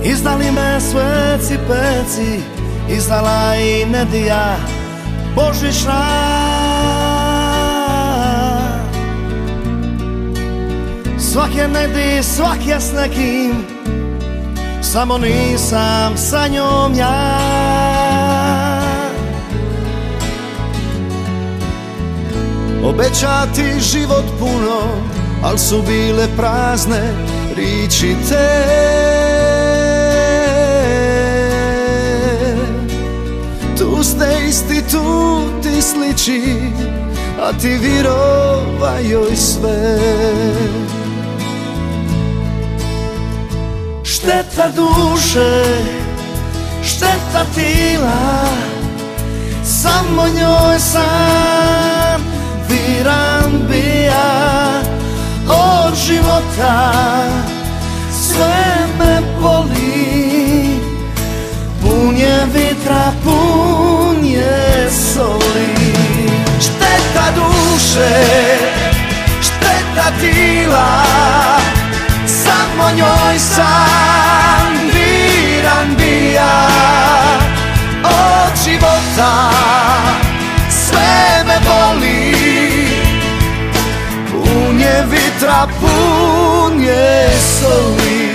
Izdali me sveci peci, izdala i nedija božićna. Svak je negdje, svak je s nekim, samo nisam sa njom ja. Obeća ti život puno, al su bile prazne riči te. Tu ste isti, tu ti sliči, a ti virova joj sve. Šteta duše, šteta tila, samo njoj sam viran bija. Od života sve me boli, pun je vitra, pun je soli. Šteta duše, šteta tila, samo njoj sam viran bija. Od života sve me boli, pun je vitra, pun je soli.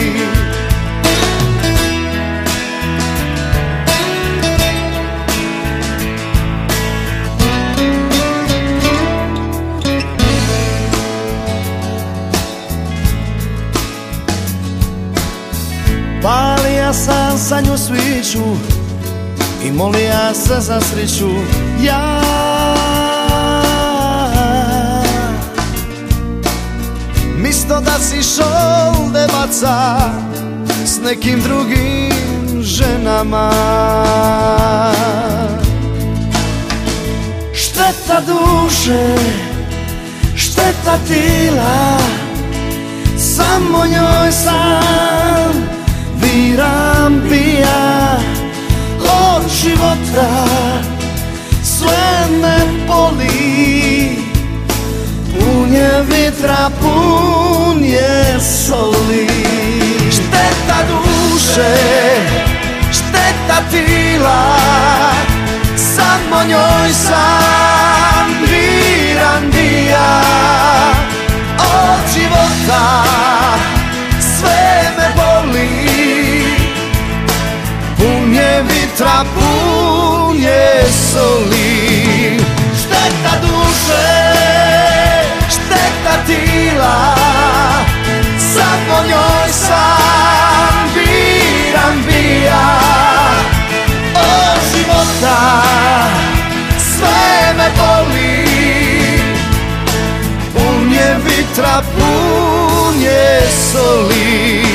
Palija sam sa nju sviću i molija se za sreću ja. Misto da si šolde baca s nekim drugim ženama. Šteta duše, šteta tila, samo njoj sam viran bija. Od života sve me boli, pun je vitra, pun je soli. Šteta duše, šteta tila, samo njoj sam viran bija. Od života sve me boli, pun je vitra, pun je soli. Šteta duše, šteta tila, samo njoj sam viran bija. Od života sve me boli, pun je vitra, pun je soli.